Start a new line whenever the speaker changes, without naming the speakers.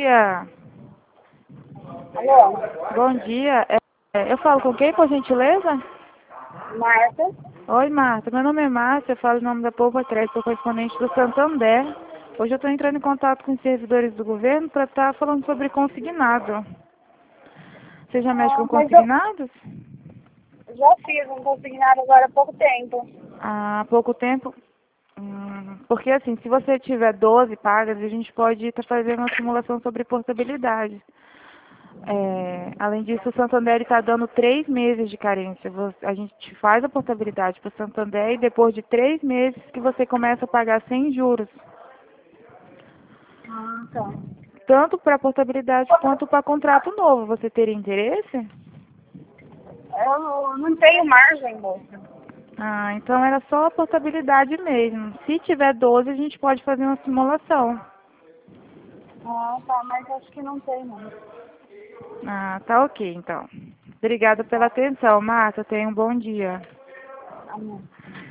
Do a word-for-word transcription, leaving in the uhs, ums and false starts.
dia.
Alô?
Bom dia. É, eu falo com quem, por gentileza?
Marta?
Oi, Marta. Meu nome é Márcia, eu falo em nome da Povo Crédito, sou correspondente do Santander. Hoje eu estou entrando em contato com os servidores do governo para estar falando sobre consignado. Você já mexe
Ah,
com
mas eu
consignados?
já fiz um consignado agora há pouco tempo.
Há pouco tempo? Hum, porque assim, se você tiver doze pagas, a gente pode estar fazendo uma simulação sobre portabilidade. É, além disso, o Santander está dando três meses de carência. Você- A gente faz a portabilidade para o Santander e depois de três meses que você começa a pagar sem juros.
Ah, tá.
Tanto para portabilidade quanto para contrato novo. Você teria interesse?
Eu não tenho margem, moça.
Ah, então era só a portabilidade mesmo. Se tiver doze, a gente pode fazer uma simulação.
Ah, tá, mas acho que não tem, não.
Ah, tá ok, então. Obrigada pela atenção, Marta. Tenha um bom dia.
Amém.